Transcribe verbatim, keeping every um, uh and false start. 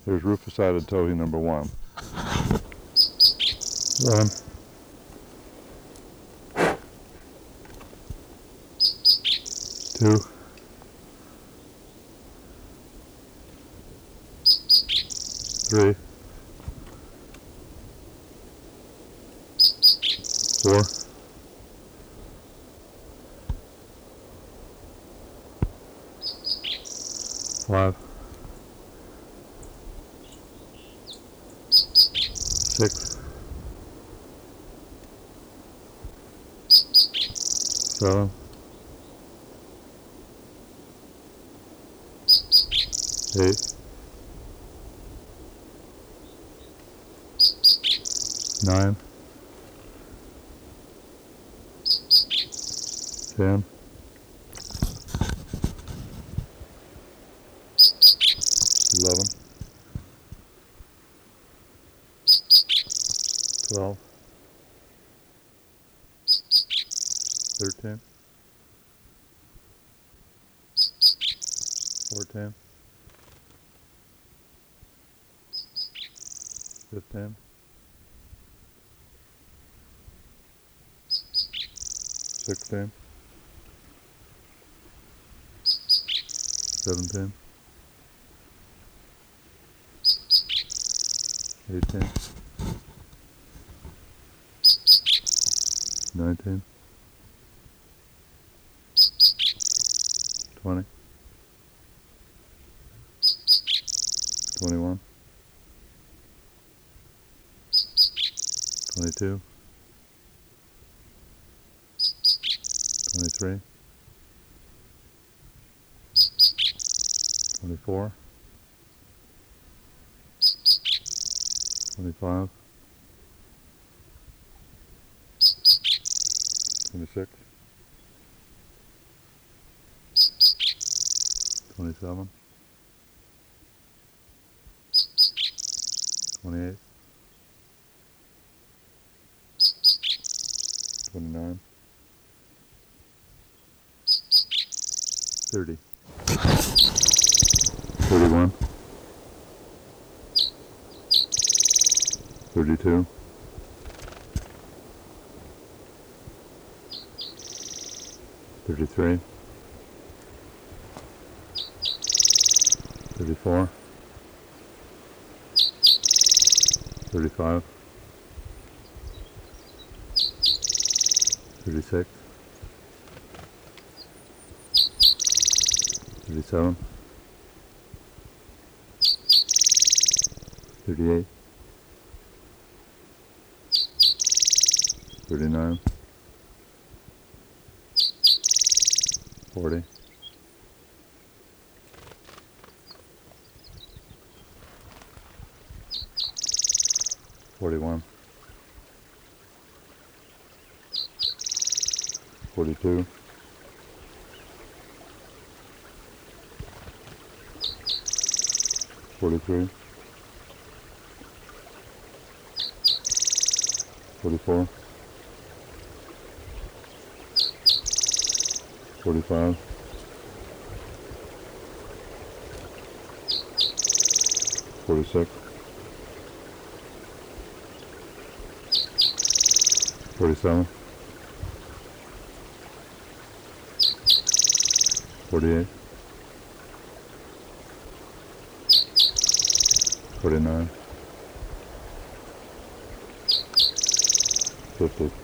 Here's rufous-sided towhee number one. One. Two. Three. Four. Five. Six. Seven. Eight. Nine. Ten. Eleven. Twelve. Thirteen. Fourteen. Fifteen. Sixteen. Seventeen. Eighteen. Nineteen. Twenty. Twenty-one. Twenty-two. Twenty-three. Twenty-four. Twenty-five. Twenty-six. Twenty-seven. Twenty-eight. Twenty-nine. Thirty. Thirty-one. Thirty-two. Thirty-three. Thirty-four. Thirty-five. Thirty-six. Thirty-seven. Thirty-eight. Thirty-nine. Forty. Forty-one. Forty-two. Forty-three. Forty-four. Forty-five. Forty-six. Forty-seven. Forty-eight. Forty-nine. Fifty.